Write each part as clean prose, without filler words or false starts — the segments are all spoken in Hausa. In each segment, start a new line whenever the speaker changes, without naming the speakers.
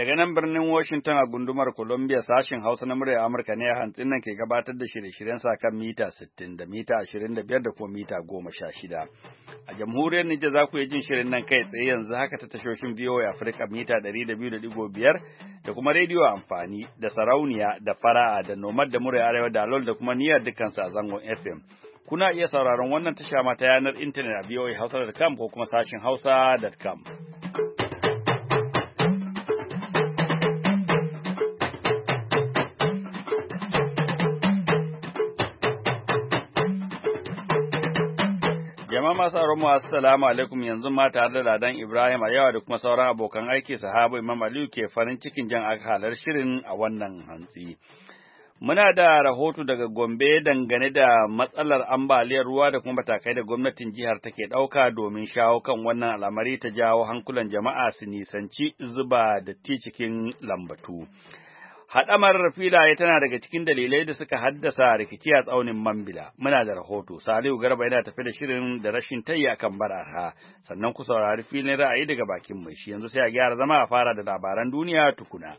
Daga nan birnin Washington a gundumar Columbia sashin Hausa na muryar Amurka ne hantsin nan ke gabatar da shirye-shiryen sa kan mita 60 da mita 25 da kuma mita 16. A jamhuriyar Nijar za ku yi jin shirin nan kai tsaye yanzu haka ta tashoshin VOA Africa mita 200.5 da kuma rediyo amfani da sarauniya da fara'a da nomad da muryar arewa da alol da kuma niyyar dukkansu a zangon FM. Kuna iya sauraron wannan tasha ma ta yanar intanet a voahausa.com ko kuma sashin hausa.com. Jama'a masu aron mu assalamu alaikum, yanzu ma tare da Ladan Ibrahim a yawa da kuma sauran abokan aiki sahabu Imam Aliyu ke farin cikin jan akalar shirin a wannan hantsi. Muna da rahoto daga Gombe dangane da matsalar ambaliyar ruwa da kuma matakai da gwamnatin jihar take ɗauka domin shawo kan wannan al'amari ta jawo hankulan jama'a su nisanci zuba datti cikin lambatu. Haɗamar filaye tana daga cikin dalilai da suka haddasa rikici a tsaunin Mambila. Muna da rahoto. Salihu Garba yana tafi da shirin da rashin tayi akan bararha. Sannan ku saurari filin ra'ayi daga bakin mai shi. Yanzu sai a gyara zama a fara da labaran duniya tukuna.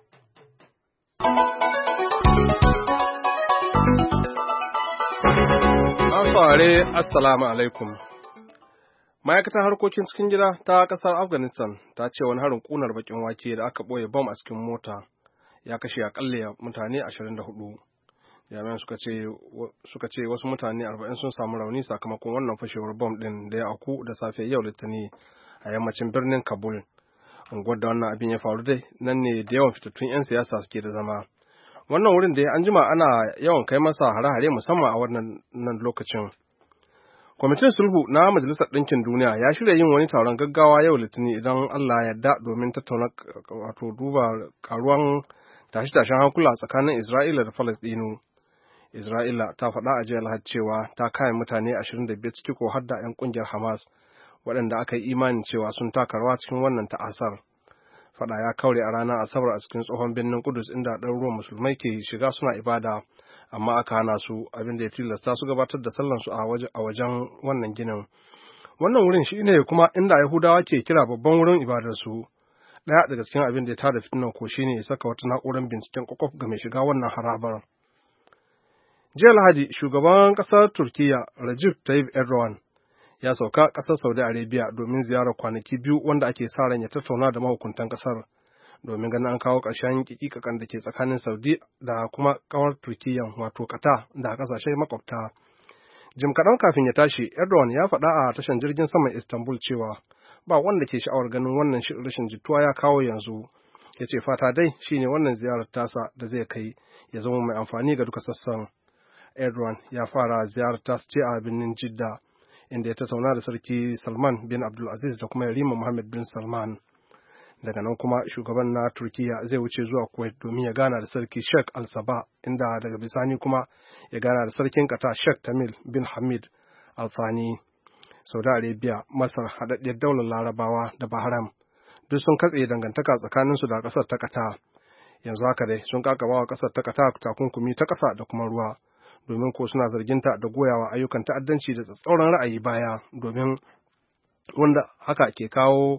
Fare assalamu alaikum. Ma'aikatar harkokin cikin gida ta ƙasar Afghanistan ta ce wani harin ƙunar bakin wake da aka ɓoye bom a cikin mota ya kashe akalla mutane 24. Jami'an suka ce wasu mutane 40 sun samu rauni sakamakon wannan fashewar bom ɗin da ya auku da safe yau Litinin a yammacin birnin Kabul. Unguwar da wannan abin ya faru dai nan ne da yawan fitattun 'yan siyasa suke da zama. Wannan wurin da an jima ana yawan kai masa hare-hare musamman a wannan lokacin. Kwamitin sulhu na Majalisar Ɗinkin Duniya ya shirya yin wani taron gaggawa yau Litinin idan Allah ya yarda domin tattauna duba karuwan tashe-tashen hankula tsakanin Isra'ila da Falasɗinu. Isra'ila ta faɗa a jiya Lahadi cewa ta kame mutane 25 ciki ko har da 'yan ƙungiyar Hamas waɗanda aka yi imanin cewa sun taka rawa cikin wannan ta'asar. Faɗa ya kaure a ranar Asabar a cikin tsohon birnin Kudus inda ɗaruruwan musulmai ke shiga suna ibada, amma aka hana su, abin da ya tilasta su gabatar da sallansu a wajen wannan ginin. Wannan wurin shi ne kuma inda Yahudawa ke kira babban wurin ibadarsu. Ɗaya daga cikin abin da ya tada fitinan ko shi ne ya saka wata na'urar binciken kwakwaf ga mai shiga wannan harabar. Jiya Lahadi, shugaban ƙasar Turkiyya Recep Tayyip Erdogan ya sauka ƙasar Saudi Arabia domin ziyarar kwanaki 2 wanda ake sa ran ya tattauna da mahukuntan ƙasar domin ganin an kawo ƙarshen kikikakan da ke tsakanin Saudi da kuma ƙawar Turkiyya wato Qatar da ƙasashe makwabta. Jim kaɗan kafin ya tashi, Erdogan ya faɗa a tashar jirgin saman Istanbul cewa ba wanda ke sha'awar ganin wannan rashin jituwa ya kawo yanzu. Ya ce fata dai shine wannan ziyarar tasa da zai kai ya zama mai amfani ga duka sassan. Erdogan ya fara ziyarar tasa ce a birnin Jidda, inda ya tattauna da Sarki Salman bin Abdulaziz da kuma Yarima Mohammed bin Salman. Daga nan kuma shugaban na Turkiyya zai wuce zuwa Kuwait domin ya gana da Sarki Sheikh Al-Sabah, inda daga bisani kuma ya gana da Sarkin Qatar Sheikh Tamim bin Hamid Al-Thani. Saudi Arabia, Masar, haɗaɗɗiyar daular Larabawa da Bahrain duk sun katse dangantaka tsakaninsu da ƙasar ta Qatar. Yanzu haka dai sun kakaba wa ƙasar ta Qatar takunkumi ta ƙasa da kuma ruwa, domin ko suna zarginta da goyawa ayyukan ta'addanci da tsatsauran ra'ayi baya, domin wanda hakan ke kawo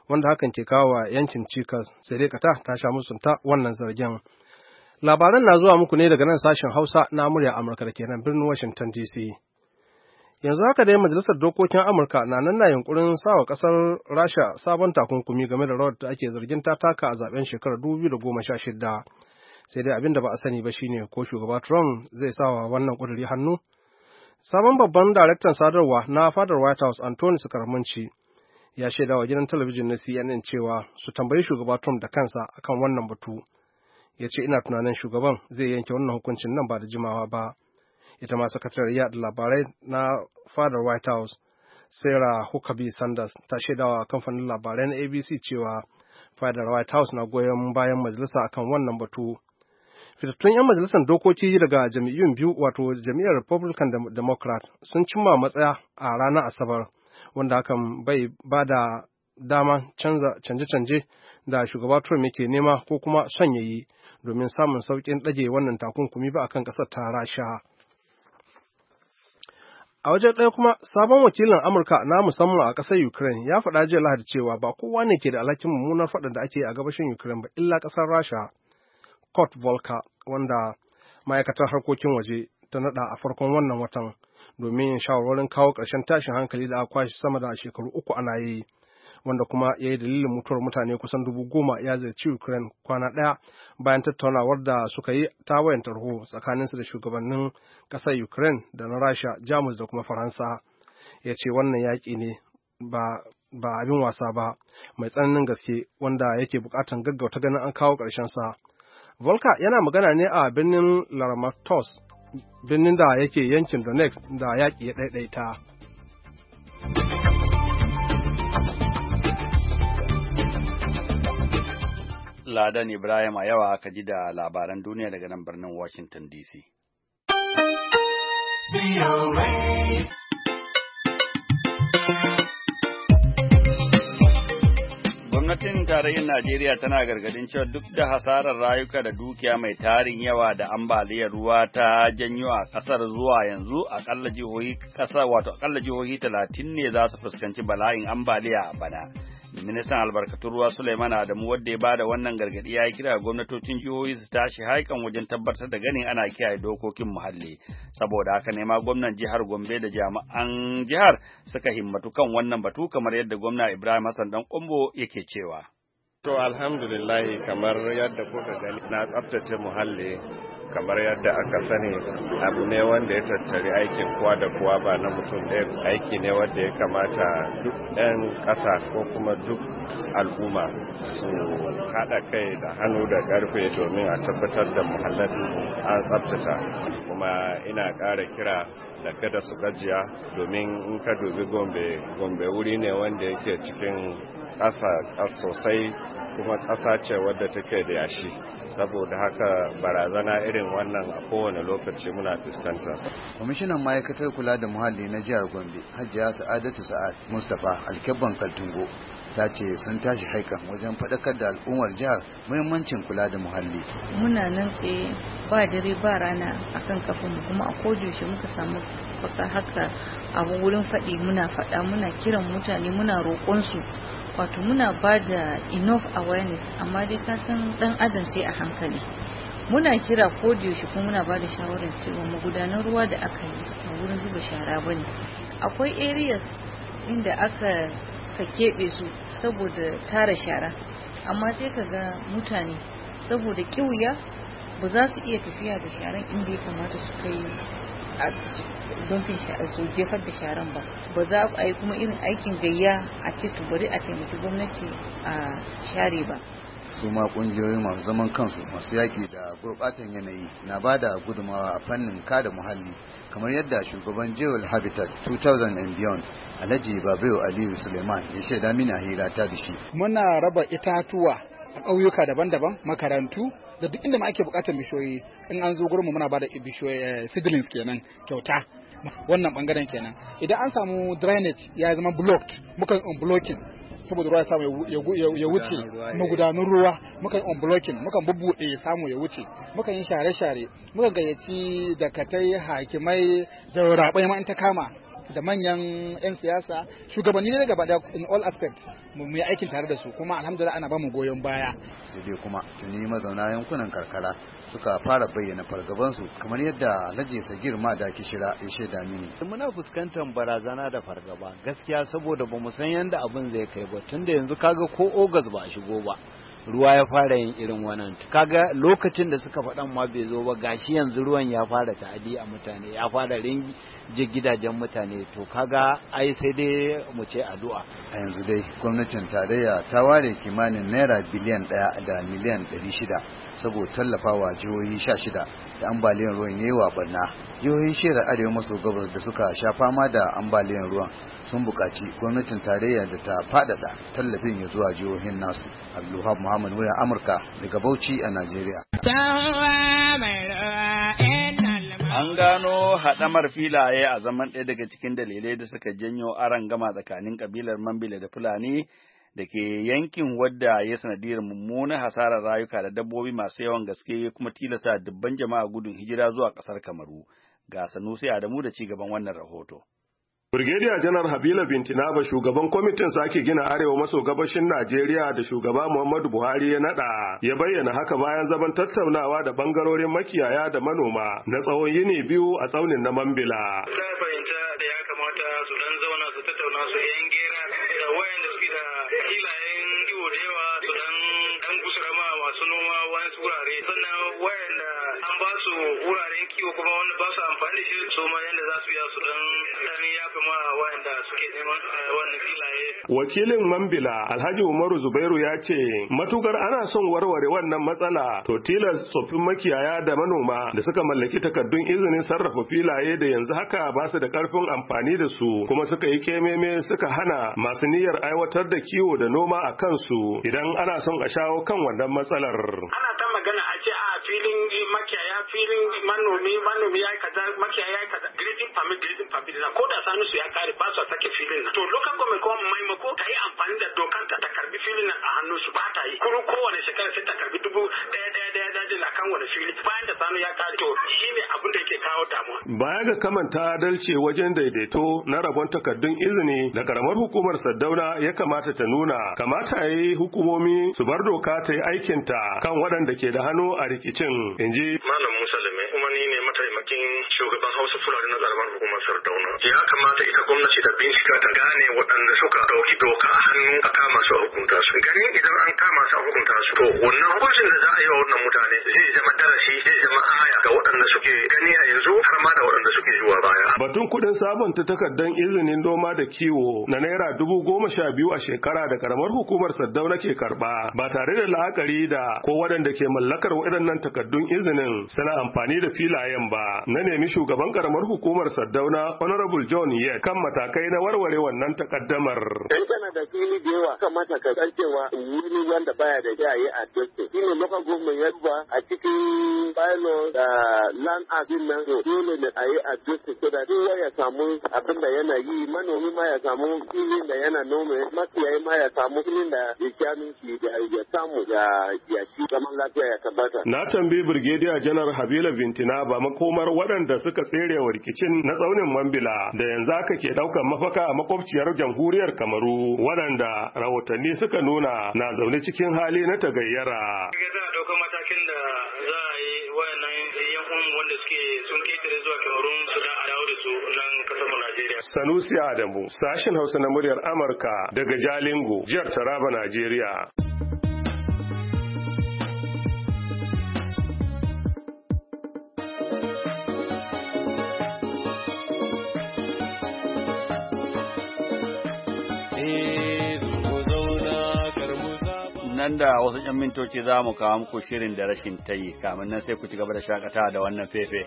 wa yancin cikas, sai dai Qatar ta sha musunta wannan zargin. Labaran na zuwa muku ne daga nan sashen Hausa na murya Amurka da ke nan birnin Washington DC. Yanzu haka dai Majalisar Dokokin Amurka na nan na yunkurin sawa ƙasar Rasha sabon takunkumi game da rawar da ake zargin ta taka a zaben shekarar 2016. Sai dai abin da ba a sani ba shine ko shugaba Trump zai sawa wannan ƙuduri hannu. Sabon babban daraktan sadarwa na fadar White House Anthony Scaramucci ya shaida wa gidan talabijin na CNN cewa su tambayi shugaba Trump da kansa akan wannan batu. Ya ce ina tunanin shugaban zai yanke wannan hukuncin nan ba da jimawa ba. Ita ma sakatariyar yaɗa labarai na fadar White House, Sarah Huckabee Sanders, ta shaidawa kamfanin labarai na ABC cewa fadar White House na goyon bayan majalisa akan wannan batu. Fitattun 'yan majalisar dokoki daga jam'iyyun biyu wato jam'iyyar Republican da Democrat sun cimma matsaya a ranar Asabar, wanda hakan bai ba da dama canje-canje da shugaba Trump yake nema ko kuma son yayi domin samun sauƙin ɗage wannan takunkumi ba akan ƙasar ta Rasha. A wajen ɗaya kuma, sabon wakilin Amurka na musamman a ƙasar Ukraine ya faɗa jiya Lahadi cewa ba kowa ne ke da alhakin mummunar faɗin da ake a gabashin Ukraine ba illa ƙasar Rasha. Kurt Volker, wanda ma'aikatar harkokin waje ta naɗa a farkon wannan watan domin yin shawarwarin kawo ƙarshen tashin hankali da aka kwashe sama da shekaru 3 ana yi, wanda kuma ya yi dalilin mutuwar mutane kusan 10,000 ya ziyarci Ukraine kwana ɗaya bayan tattaunawar da suka yi ta wayan tarho tsakaninsu da shugabannin ƙasar Ukraine da na Rasha, Jamus da kuma Faransa. Ya ce wannan yaƙi ne ba abin wasa ba, mai tsananin gaske wanda yake buƙatar gaggauta ganin an kawo ƙarshen sa. Volker yana magana ne a birnin Kramatorsk, birnin da yake yankin Donetsk da yaƙi ya ɗaiɗaita.
Ladan Ibrahim a yawa aka ji da labaran duniya daga nan birnin Washington DC. Gwamnatin tarayyar Najeriya tana gargadin cewa duk da hasarar rayuka da dukiya mai tarin yawa da ambaliyar ruwa ta janyo a kasar zuwa yanzu akalla jihohi 30 ne za su fuskanci bala'in ambaliya a bana. Ministan albarkatun ruwa Suleiman Adamu wadda ya bada wannan gargadi ya kira gwamnatocin jihohi su tashi haikan wajen tabbatar da ganin ana kiyaye dokokin muhalli. Saboda haka ne ma gwamnan jihar Gombe da jami'an jihar suka himmatu kan wannan batu kamar yadda gwamna Ibrahim Hassan Dan Kombo yake cewa.
To alhamdulillah kamar yadda kuka gani na tsaftace muhalli kamar yadda aka sani abu ne wanda ya tattari aikin kowa da kowa ba na mutum ɗaya, aiki ne wanda ya kamata duk ɗan ƙasa ko kuma duk al'umma su haɗa kai da hannu da ƙarfe domin a tabbatar da muhallin an tsaftata. Kuma ina ƙara kira da kada su gajiya domin in ka dubi Gombe wuri ne wanda yake cikin ƙasa sosai kuma ƙasa ce wadda take da yashi, saboda haka barazana irin wannan a kowane lokaci muna fuskanta.
Kwamishinan ma'aikatar kula da muhalli na jihar Gombe, Hajiya Sa'adatu Sa'ad Mustapha Alkebban Kaltungo, ta ce sun tashi haikan wajen faɗakar da al'ummar jihar muhimmancin kula da muhalli.
Muna nan tsaye ba dare ba rana akan kafanmu kuma a kodayaushe muka samu baka haka abu wurin faɗi muna faɗa muna kiran mutane muna roƙonsu, wato muna ba da enough awareness, amma dai ka san ɗan adam sai a hankali. Muna kira kodayaushe kuma muna ba da shawarar cewa magudanan ruwa da aka yi a wurin zuba shara bane. Akwai areas inda aka keɓe su saboda tara shara, amma sai ka ga mutane saboda ƙiuya ba za su iya tafiya da sharan inda ya kamata su kai a dumfin su jefar da sharan ba za a yi kuma irin aikin gayya a ce to bari a taimaki gwamnati a share ba.
Su ma kungiyoyi masu zaman kansu masu yaƙi da gurɓatan yanayi na ba da gudunmawa a fannin kada muhalli, kamar yadda shugaban Jewel Habitat 2000 and Beyond Alhaji Babayo Aliyu Suleiman ya shaida mini a hira ta da shi.
Muna raba itatuwa a ƙauyuka daban-daban, makarantu da duk inda ma ake buƙatar bishiyoyi. In an zo gurinmu muna bada bishiyoyi seedlings kenan kyauta. Wannan bangaren kenan. Idan an samu drainage ya zama blocked, mukan unblocking saboda ruwa ya samu ya wuce, magudanun ruwa mukan unblocking, mukan bubbuɗe ya samu ya wuce, mukan yi share-share, mukan gayyaci dakatai, hakimai da rabai ma in ta kama, da manyan 'yan siyasa, shugabanni ne gaba da in all aspects mu yi aikin tare da su, kuma alhamdulillah ana ba mu goyon baya.
Sai dai kuma tuni mazauna yankunan karkara suka fara bayyana fargabansu, kamar yadda Alhaji Sagir Mada Kishira ya shaida mini.
Muna fuskantar barazana da fargaba gaskiya, saboda ba mu san yanda abin zai kai ba, tunda yanzu kaga ko August ba a shigo ba ruwa ya fara yin irin wannan, kaga lokacin da suka faɗan ma bai zo ba, gashi yanzu ruwan ya fara ta'adi a mutane, ya fara ringi gidajen mutane, to kaga ai sai dai mu ce addu'a.
A yanzu dai gwamnatin tarayya ta ware kimanin naira biliyan 1 da miliyan 600 saboda tallafawa jihohi 16 da ambaliyar ruwan yayi wa barna. Jihohin shiyar arewa maso gabas da suka sha fama da ambaliyar ruwan sun buƙaci gwamnatin tarayya da ta faɗaɗa tallafin ya zuwa jihohin nasu. Abdulwahab Muhammad wurin Amurka daga Bauchi a Najeriya.
An gano haɗamar filaye a zaman ɗaya daga cikin dalilai da suka janyo arangama tsakanin kabilar Mambila da Fulani da ke yankin, wadda ya sanadiyar mummunan hasarar rayuka da dabbobi masu yawan gaske, kuma tilasta dubban jama'a gudun hijira zuwa ƙasar Kamaru. Ga Sanusi Adamu da ci gaban wannan rahoto.
Brigadier Janar Habila Bintinaba shugaban kwamitin sake gina arewa maso gabashin Najeriya da shugaba Muhammadu Buhari ya nada ya bayyana haka bayan zaman tattaunawa da bangarorin makiyaya da manoma na tsawon yini biyu a tsaunin na Mambila.
Ta fahimta da ya kamata su dan zauna su tattauna su yan gera da wayanda suke da filayen kiwo da yawa su dan gusura ma masu noma wani wurare sannan wayanda an ba su wuraren kiwo kuma wanda ba su amfani da shi su ma yanda za su yi su dan yafi ma wayanda suke neman wannan filaye.
Wakilin Mambila Alhaji Umaru Zubairu ya ce matukar ana son warware wannan matsala to tilas tsoffin makiyaya da manoma da suka mallaki takardun izinin sarrafa filaye da yanzu haka ba su da karfin amfani da su kuma suka yi kememe suka hana masu niyyar aiwatar da kiwo da noma a kansu idan ana son a shawo kan wannan matsalar.
Ana ta magana a ce a filin makiyaya filin manomi ya kaza makiyaya ya kaza grazing permit na ko da sanu su ya kare ba su sake filin to local government kuma maimako ta yi amfani da dokar ta karbi filin nan a hannun su ba ta yi kuma kowane shekara sai ta karbi $1,000 dajin akan wani fili bayan da sanu ya kare to shine abin da yake kawo damuwa.
Baya ga kamanta adalci wajen daidaito na rabon takardun izini da karamar hukumar Saddauna ya kamata ta nuna kamata yi hukumomi su bar doka ta yi aikinta kan waɗanda ke da hannu a rikicin inji
Malam Musa Lame kuma ni ne mataimakin shugaban Hausa Fulani na karamar hukumar Sardauna. Ya kamata ita gwamnati ta bincika ta gane waɗanda suka ɗauki doka a hannu a kama su a hukunta su. Ganin idan an kama su a hukunta su to wannan hukuncin da za a yi wa wannan mutane zai zama darasi zai zama aya ga waɗanda suke gani a yanzu har ma da waɗanda suke zuwa baya.
Batun kuɗin sabunta takardar izinin noma da kiwo na naira 12,000 a shekara da karamar hukumar Saddauna ke karɓa ba tare da la'akari da ko waɗanda ke mallakar waɗannan takardun izinin suna amfani da filayen ba. Na nemi shugaban karamar hukumar Saddauna Honorable John Yet kan matakai na warware wannan takaddamar.
In kana da fili da yawa kamata ka san cewa wuri wanda baya da yayi a doke. Shine local government ya duba a cikin bylaw da land act nan dole ne a yi a doke so da kowa ya samu abin da yana yi manomi ma ya samu filin da yana nome makiyayi ma ya samu filin da ya kyanu shi da ya samu ya ci zaman lafiya ya tabbata.
Na tambayi Brigadier Janar Habila Bintinaba makomar waɗanda suka tserewa rikicin na tsaunin Mambila da yanzu aka ke ɗaukar mafaka a makwabciyar jamhuriyar Kamaru waɗanda rahotanni suka nuna na zaune cikin hali na tagayyara.
Za a ɗaukar matakin da za a yi wayannan yankun wanda suke sun ketare zuwa Kamarun su da a dawo da su nan kasar mu Najeriya.
Sanusi Adamu, sashin Hausa na muryar Amurka daga Jalingo, jihar Taraba, Najeriya.
Nan da wasu 'yan mintoci za mu kawo muku shirin da rashin tayi, kamin nan sai ku ci gaba da shakata da wannan fefe.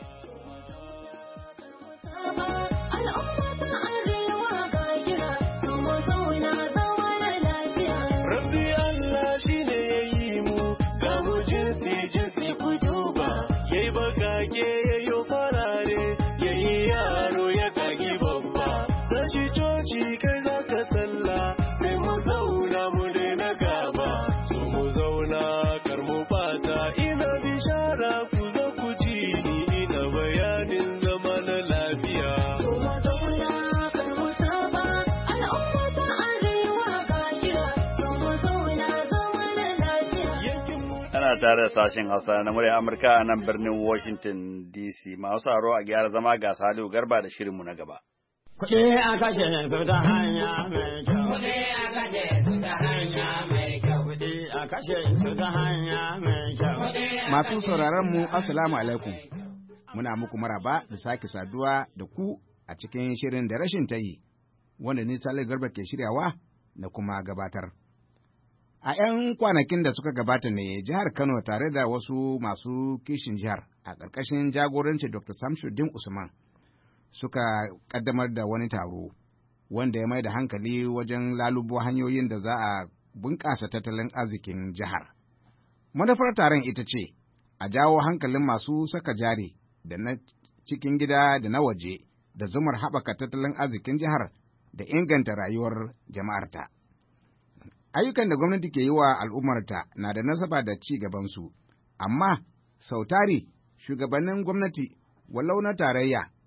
Tare da sashen Hausa na murya Amurka a nan birnin Washington DC. Masu haro a gyara zama ga Salihu Garba da shirinmu na gaba.
Kuɗi a kashe su ta hanya mai kyau. Kuɗi a kashe su ta hanya mai kyau. Kuɗi a kashe su ta hanya mai kyau.
Masu sauraron mu Assalamu alaikum. Muna muku maraba da sake saduwa da ku a cikin shirin da rashin tayi wanda ni Salihu Garba ke shiryawa da kuma gabatar. A ‘yan kwanakin da suka gabata ne jihar Kano tare da wasu masu kishin jihar a ƙarƙashin jagoranci Dr. Samshuddin Usman suka ƙaddamar da wani taro wanda ya mai da hankali wajen lalubo hanyoyin da za a bunƙasa tattalin arzikin jihar. Manufar taron ita ce a jawo hankalin masu saka jari da na cikin gida da na waje da zumar haɓaka tattalin arzikin jihar da inganta rayuwar jama'arta. Ayyukan da gwamnati ke yi wa al'ummarta na da nasaba da ci gabansu, amma sautari shugabannin gwamnati walau na tarayya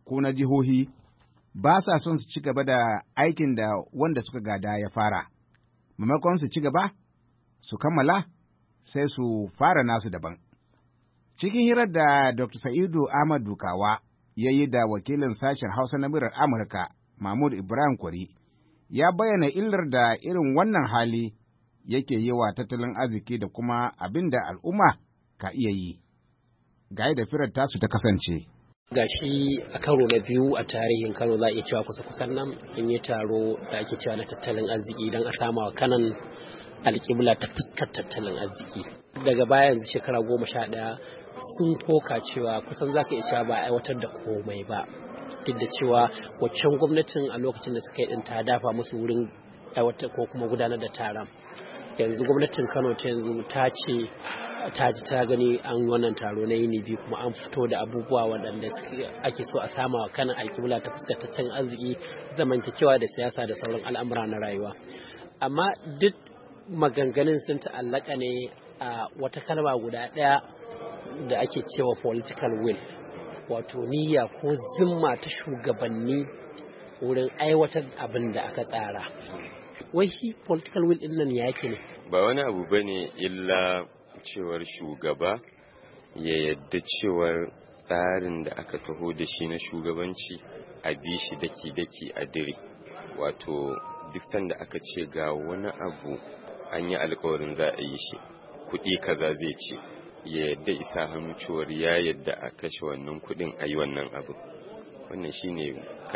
ko na jihohi ba sa son su ci gaba da aikin da wanda suka gada ya fara, maimakon su ci gaba, su kammala, sai su fara nasu daban. Cikin hirar da Dr. Sa'idu Ahmad Dukawa ya yi da wakilin sashen Hausa na murar Amurka, Mahmud Ibrahim Kwari, ya bayyana illar da irin wannan hali yake yi wa tattalin arziki da kuma abin da al'umma ka iya yi. Ga da firar tasu ta kasance.
Gashi a karo na biyu a tarihin Kano za a iya cewa kusa-kusan nan in yi taro da ake cewa na tattalin arziki don a sama wa kanan alƙibla ta fuskar tattalin arziki. Daga baya yanzu shekara 11 sun koka cewa kusan za ka iya cewa ba a aiwatar da komai ba. Duk da cewa waccan gwamnatin a lokacin da suka yi ɗin ta dafa musu wurin aiwatar ko kuma gudanar da taron. Yanzu gwamnatin Kano ta yanzu ta ce ta ji ta gani an wannan taro na yini biyu kuma an fito da abubuwa waɗanda ake so a sama wa kanan alƙibla ta fuskar tattalin arziki, zamantakewa da siyasa da sauran al'amura na rayuwa. Amma duk maganganun sun ta'allaka ne a wata kalma guda ɗaya da ake cewa political will, wato niyya ko zimma ta shugabanni wurin aiwatar abin da aka tsara. Wai shi political will ɗin nan yake ne?
Ba wani abu bane illa cewar shugaba ya yadda cewar tsarin da aka taho da shi na shugabanci a bi shi daki-daki a dire. Wato duk sanda aka ce ga wani abu an yi alkawarin za a yi shi, kuɗi kaza zai ce, ya yadda isa hannu cewar ya yadda a kashe wannan kuɗin a yi wannan abu. Wannan shi ne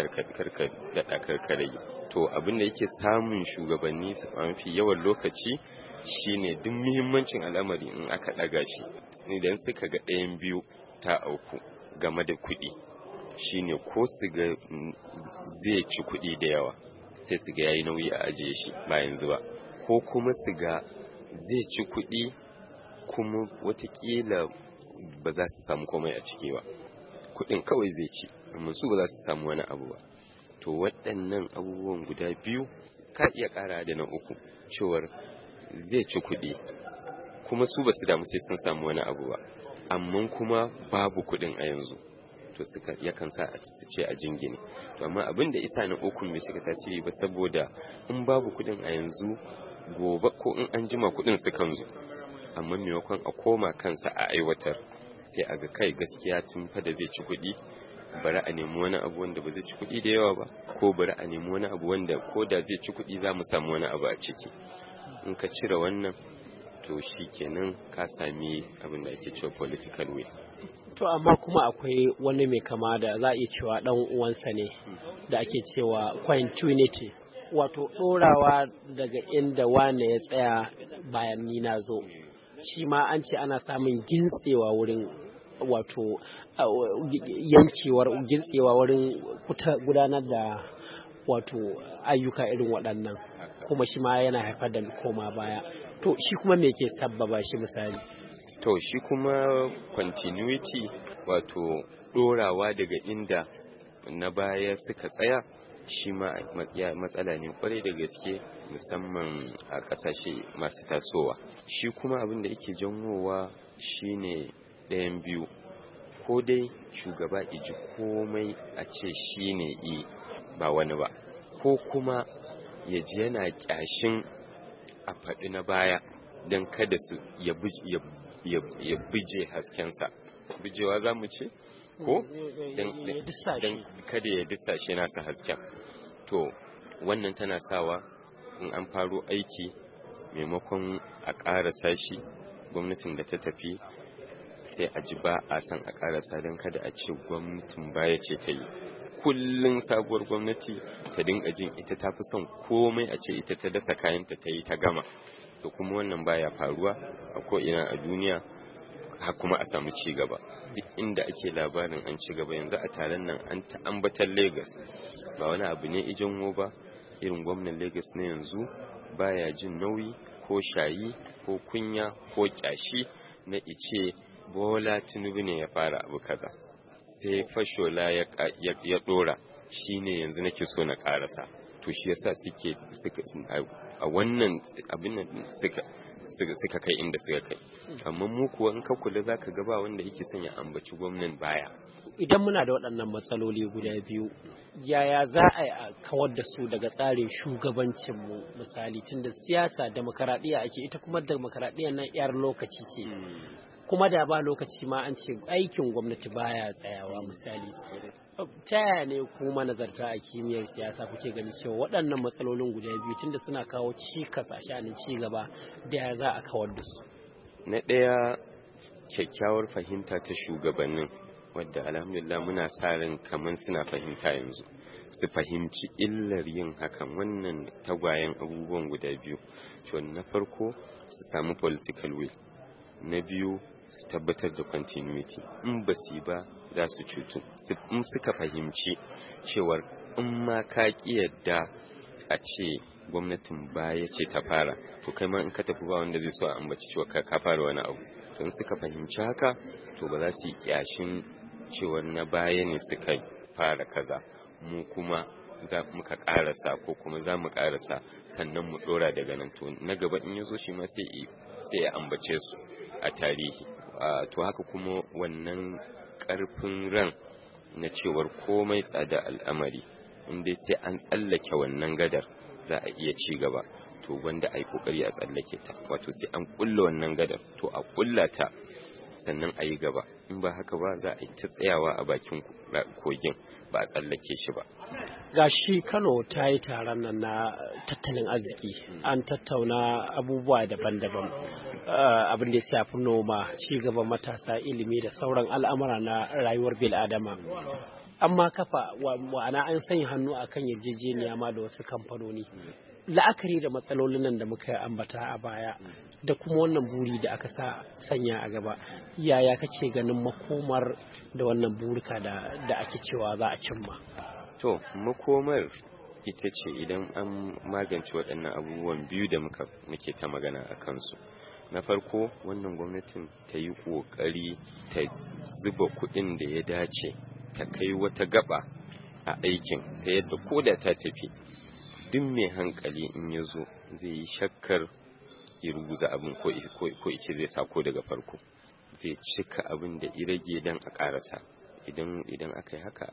karkarai. To abin da yake samun shugabanni su mafi yawan lokaci shine duk muhimmancin al'amari in aka ɗaga shi, idan suka ga ɗayan biyu ta auku game da kuɗi, shine ko su ga zai ci kuɗi da yawa sai su ga yayi nauyi a ajiye shi ba yanzu ba, ko kuma su ga zai ci kuɗi kuma watakila ba za su samu komai a ciki ba, kuɗin kawai zai ci amma su ba za su samu wani abu ba. To waɗannan abubuwan guda biyu ka iya ƙara da na uku, cewar zai ci kuɗi kuma su ba su damu sai sun samu wani abu ba, amma kuma babu kuɗin a yanzu, to suka yakan sa a ce a jingine. To amma abin da isa na ukun bai shiga tasiri ba, saboda in babu kuɗin a yanzu, gobe ko in an jima kuɗin sukan zo, amma maimakon a koma kansa a aiwatar, sai a ga kai gaskiya tun fa da zai ci kuɗi, bari a nemi wani abu wanda ba zai ci kuɗi da yawa ba, ko bari a nemi wani abu wanda ko da zai ci kuɗi za mu samu wani abu a ciki. In ka cire wannan, to shi kenan ka sami abin da ake cewa political will.
To amma kuma akwai wani mai kama da za a iya cewa dan uwansa ne da ake cewa continuity, wato ɗorawa daga inda wane ya tsaya bayan ni na zo. Shi ma an ce ana samun gintsewa wurin, wato gintsewa wurin gudanar da wato ayyuka irin waɗannan, kuma shi ma yana haifar da koma baya. To shi kuma me ke sabbaba shi misali?
To shi kuma continuity, wato ɗorawa daga inda na baya suka tsaya, shi ma matsala ne kwarai da gaske, musamman a ƙasashe masu tasowa. Shi kuma abin da yake janwowa shine ɗayan biyu, ko dai shugaba iji komai a ce shine ba wani ba, ko kuma ya ji yana ƙyashin a faɗi na baya don kada su ya bije haskensa. Bijewa za mu ce? Ko? Don kada ya disashe nasa hasken. To wannan tana sawa in an faro aiki, maimakon a ƙarasa shi, gwamnatin da ta tafi sai a ji ba a san a ƙarasa don kada a ce gwamnatin baya ce ta yi. Kullum sabuwar gwamnati ta dinga jin ita ta fi son komai a ce ita ta dasa kayanta ta yi ta gama. To kuma wannan baya faruwa a ko'ina a duniya, har kuma a samu ci gaba. Duk inda ake labarin an ci gaba yanzu a taron nan an ta ambatar Lagos, ba wani abu ne ijanwo ba, irin gwamnan Lagos na yanzu baya jin nauyi ko shayi ko kunya ko kyashi na ice Bola Tinubu ne ya fara abu kaza, sai Fashola ya dora, shine yanzu nake so na karasa. To shi yasa suke a wannan abin nan suka kai inda suka kai. Amma mu kuwa in ka kula zaka ga ba wanda yake son ya ambaci gwamnan baya.
Idan muna da waɗannan matsaloli guda biyu, yaya za a kawar da su daga tsarin shugabancinmu misali, tunda siyasa demokaradiyya ake, ita kuma demokaradiyyar nan yar lokaci ce, kuma da ba lokaci ma an ce aikin gwamnati baya tsayawa misali. Ta yaya ne ku manazarta a kimiyyar siyasa kuke ganin cewa waɗannan matsalolin guda biyu tunda suna kawo cikas a sha'anin ci gaba, da ya za a kawar da su?
Na ɗaya, kyakkyawar fahimta ta shugabannin, wadda alhamdulillah muna sa ran kamar suna fahimta yanzu, su fahimci illar yin hakan. Wannan tagwayen abubuwan guda biyu, to na farko su samu political will, na biyu su tabbatar da continuity. In ba su ba za su cutu. In suka fahimci cewar in ma ka ki yadda a ce gwamnatin baya ce ta fara, to kai ma in ka tafi ba wanda zai so a ambaci cewa ka fara wani abu. To in suka fahimci haka, to ba za su yi kyashin cewar na baya ne suka fara kaza, mu kuma muka karasa ko kuma za mu karasa sannan mu dora daga nan. To na gaba in yazo shi ma sai ya ambace su a tarihi. To haka kuma wannan karfin ran na cewar komai tsada al'amari, inda sai an tsallake wannan gadar za a iya ci gaba, to wanda ai kokari a tsallake ta. Wato sai an kulla wannan gadar, to a kulla ta sannan a yi gaba. In ba haka ba za a yi ta tsayawa a bakin kogin ba a tsallake shi ba.
Gashi Kano ta yi taron nan na tattalin arziki, an tattauna abubuwa daban-daban, abin da ya shafi noma, ci gaban matasa, ilimi da sauran al'amura na rayuwar bil'adama. Amma kafa wa'ana an sanya hannu akan yarjejeniya ma da wasu kamfanoni. La'akari da matsalolin nan da muka ambata a baya da kuma wannan buri da aka sanya a gaba, yaya kake ganin makomar da wannan burika da ake cewa za a cimma?
To, makomar ita ce idan an magance waɗannan abubuwan biyu da muke ta magana a kansu. Na farko, wannan gwamnatin ta yi ƙoƙari ta zuba kuɗin da ya dace, ta kai wata gaba a aikin ta yadda ko da ta tafi, duk mai hankali in ya zo zai yi shakkar ya ruguza abin ko ice zai sako daga farko, zai cika abin da irage don a ƙarasa. Idan aka yi haka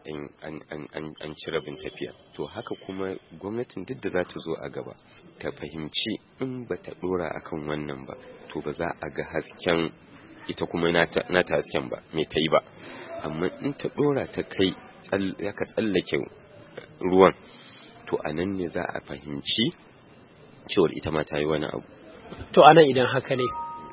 an ci rabin tafiya. To haka kuma gwamnatin duk da za ta zo a gaba ta fahimci in ba ta dora akan wannan ba, to ba za a ga hasken ita kuma nata hasken ba mai ta yi ba. Amma in ta dora ta kai ka tsallake ruwan, to a nan ne za a fahimci cewar ita ma ta yi wani abu.
To anan idan haka ne,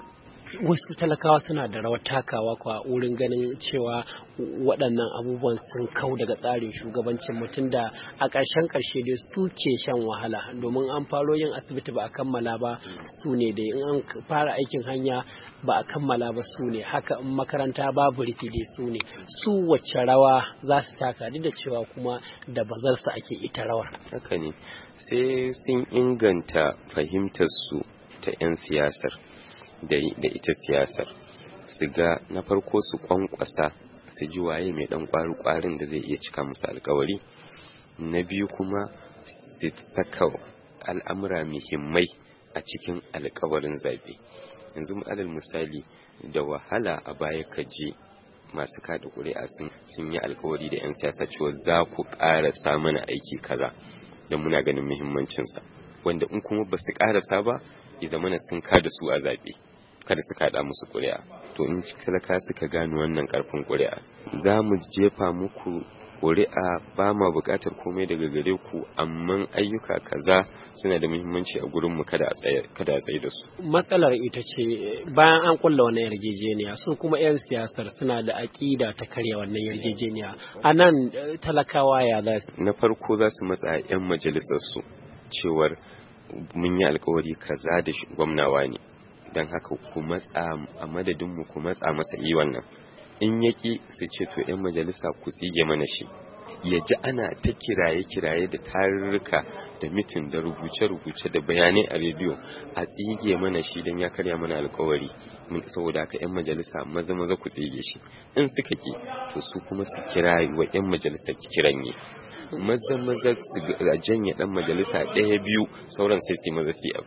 wasu talakawa suna da rawar takawa kwa wurin ganin cewa waɗannan abubuwan sun kau daga tsarin shugabancin mutum, da a ƙarshen ƙarshe dai su ke shan wahala, domin an faro yin asibiti ba a kammala ba su ne dai, in an fara aikin hanya ba a kammala ba su ne, haka in makaranta babu rufi dai su ne. Su wacce rawa za su taka, duk da cewa kuma da bazarsa ake ita rawar?
Haka ne, sai sun inganta fahimtar su ta 'yan siyasar da ita siyasar, su ga na farko su kwankwasa su ji waye mai dan kwarin da zai iya cika musu alkawari. Na biyu kuma su saka al'amura muhimmai a cikin alkawarin zabe. Yanzu alal misali, da wahala a baya ka je masu kada ƙuri'a sun yi alkawari da 'yan siyasa cewa za ku ƙarasa mana aiki kaza da muna ganin muhimmancinsa, wanda in kuma ba su ƙarasa ba ya zamana sun kada su a zabe, kada su kada musu ƙuri'a. To in talaka suka gano wannan ƙarfin ƙuri'a, za mu jefa muku ƙuri'a, ba ma buƙatar komai daga gare ku, amma ayyuka kaza suna da muhimmanci a gurinmu, kada a tsaye da su.
Matsalar ita ce bayan an kulla wannan yarjejeniya, su kuma 'yan siyasar suna da aƙida ta karya wannan yarjejeniya. A nan talakawa ya za su?
Na farko za su matsa 'yan majalisarsu cewar mun yi alkawari kaza da gwamnawa ne, don haka ku matsa a madadinmu, ku matsa masa yi wannan. In yaki su ce to 'yan majalisa ku tsige mana shi, ya ji ana ta kiraye da tarurruka da mitin da rubuce-rubuce da bayanai a rediyo, a tsige mana shi don ya karya mana alkawari. Saboda haka 'yan majalisa maza ku tsige shi. In suka ki, to su kuma su kira wa 'yan majalisa kiranye, maza su janye dan majalisa ɗaya biyu, sauran sai su maza su yi abu.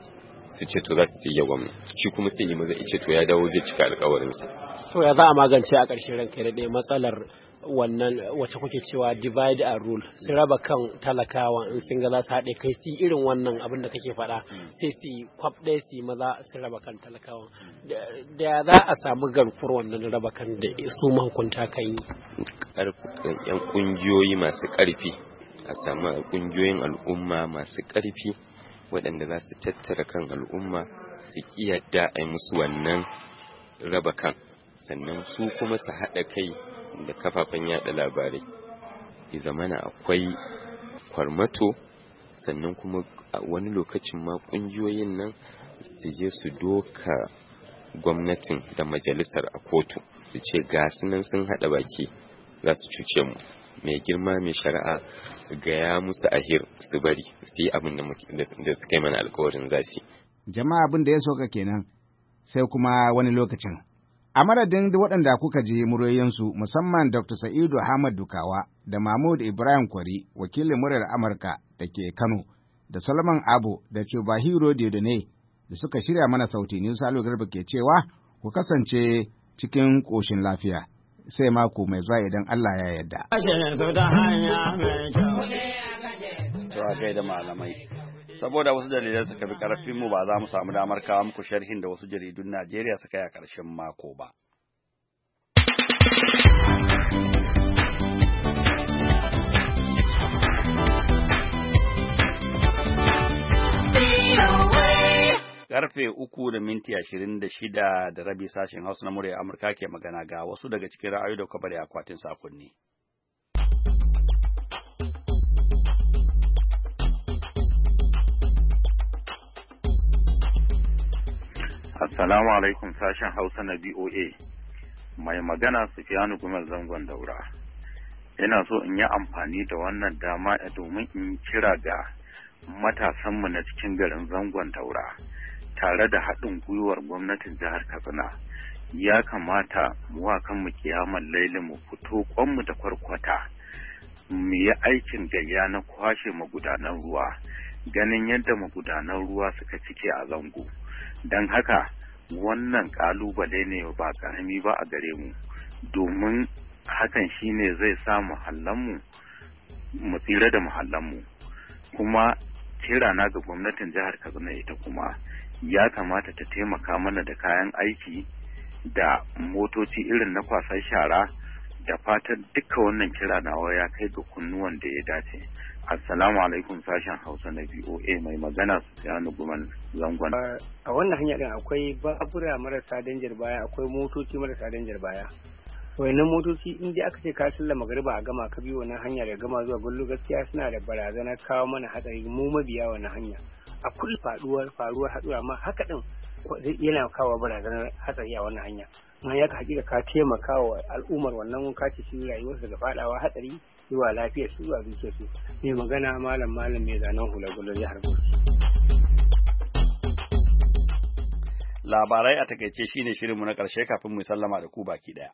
su ce to za su tsige gwamna, shi kuma sai yi maza ce to ya dawo zai cika alkawarinsa.
To ya za a magance a ƙarshen ranka da ɗaya matsalar wannan wacce kuke cewa divide and rule, su raba kan talakawa in sun ga za su haɗe kai su irin wannan abin da kake faɗa sai su kwaf ɗaya su maza su raba kan talakawa, da za a samu garkuwar wannan raba kan da su mahukunta kan yi.
Yan ƙungiyoyi masu ƙarfi, a samu ƙungiyoyin al'umma masu ƙarfi waɗanda za su tattara kan al'umma su ƙi yadda a yi musu wannan raba kan, sannan su kuma su haɗa kai da kafafen yada labarai, ya zamana akwai kwarmato, sannan kuma a wani lokacin ma ƙungiyoyin nan su je su doka gwamnatin da majalisar a kotu su ce ga nan sun haɗa baki za su cuce mu, mai girma mai shari'a gaya musu ahir su bari su yi abin da suka yi mana alkawarin za su.
Jama'a abin da ya soka kenan, sai kuma wani lokacin. A madadin waɗanda kuka ji muryoyinsu, musamman Dr. Sa'idu Ahmad Dukawa da Mahmud Ibrahim Kwari, wakilin muryar Amurka da ke Kano, da Solomon Abo da Chubahiro Diodone da suka shirya mana sauti, ni Salo Garba ke cewa ku kasance cikin ƙoshin lafiya. Sai mako mai zuwa idan Allah ya yarda.
To a gaida malamai. Saboda wasu dalilai suka bi karfin mu ba za mu samu damar kawo muku sharhin da wasu jaridun Najeriya suka yi a ƙarshen mako ba. Karfe 3:26 sashen Hausa na murya Amurka ke magana, ga wasu daga cikin ra'ayoyi da kuka bari akwatin sakonni.
Assalamu alaikum sashen Hausa na BOA. Mai magana Sufiyanu Gumel Zangon Daura. Ina so in yi amfani da wannan dama domin in kira ga matasanmu na cikin garin Zangon Daura tare da haɗin gwiwar gwamnatin jihar Katsina. Ya kamata mu wa kanmu kiyamar laili mu fito kwanmu da kwarkwata mu yi aikin gayya na kwashe magudanan ruwa, ganin yadda magudanan ruwa suka cike a zango. Don haka wannan kalubale ne ba karami ba a gare mu, domin hakan shine zai sa muhallanmu mu tsira da muhallanmu. Kuma kira na ga gwamnatin jihar Katsina ita kuma ya kamata ta taimaka mana da kayan aiki da motoci irin na kwasar shara, da fatan duka wannan kira nawa ya kai ga kunnuwan da ya dace. Assalamu alaikum sashen Hausa na BOA, mai magana Sufiyanu Gumal Zangon.
A wannan hanya din akwai babura marasa danjar baya, akwai motoci marasa danjar baya. Wayannan motoci in dai aka ce ka salla magariba a gama ka bi wannan hanya da gama zuwa Gullo, gaskiya suna da barazana kawo mana hatsari mu mabiya wannan hanya. A kullu faruwar hatsura, amma haka din yana kawo barazanar hatsari a wannan hanya. Amma ya ka hakika ka taimaka wa al'ummar wannan kaci su rayuwarsu daga fadawa hatsari zuwa lafiyar su zuwa zuciyar su. Mai magana malam mai zanen hula Gullo jihar Bauchi.
Labarai a takaice shine shirinmu na ƙarshe kafin mu sallama da ku baki ɗaya.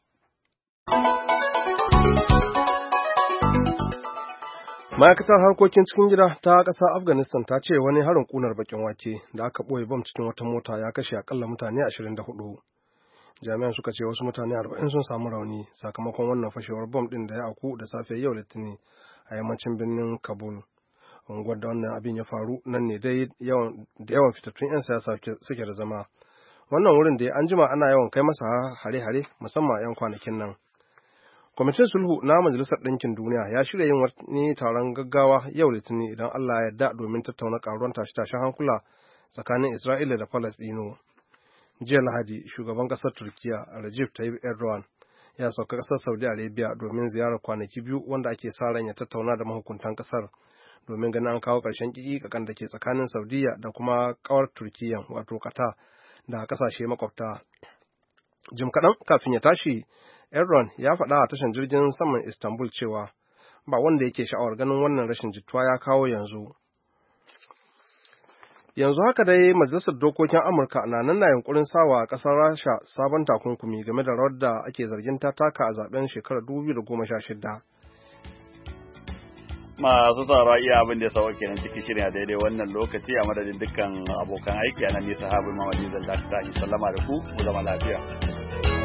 Ma'aikatar harkokin cikin gida ta ƙasar Afghanistan ta ce wani harin ƙunar bakin wake da aka ɓoye bam cikin wata mota ya kashe akalla mutane 24. Jami'an suka ce wasu mutane 40 sun samu rauni sakamakon wannan fashewar bam ɗin da ya auku da safe yau Litinin a yammacin birnin Kabul. Unguwar da wannan abin ya faru nan ne dai da yawan fitattun 'yan siyasa suke da zama. Wannan wurin da an jima ana yawan kai masa hare-hare musamman 'yan kwanakin nan. Kwamitin sulhu na Majalisar Ɗinkin Duniya ya shirya yin wani taron gaggawa yau Litinin idan Allah ya yarda domin tattauna karuwan tashe-tashen hankula tsakanin Isra'ila da Falasɗinu. Jiya Lahadi, shugaban ƙasar Turkiya Recep Tayyip Erdogan ya sauka ƙasar Saudi Arabia domin ziyarar kwanaki biyu wanda ake sa ran ya tattauna da mahukuntan ƙasar domin ganin an kawo ƙarshen ƙiƙaƙan da ke tsakanin Saudiya da kuma ƙawar Turkiyya wato Qatar da ƙasashe makwabta. Jim kaɗan kafin ya tashi, Erdogan ya faɗa a tashar jirgin saman Istanbul cewa ba wanda yake sha'awar ganin wannan rashin jituwa ya kawo yanzu. Yanzu haka dai Majalisar Dokokin Amurka na nan na yunkurin sawa ƙasar Rasha sabon takunkumi game da rawar da ake zargin ta taka a zaben shekarar 2016.
masu sauraro iya abin da ya sauka kenan cikin shirin a daidai wannan lokaci a madadin dukkan abokan aiki a nan ne sahabu Mamadi zan dakata in sallama da ku zama lafiya.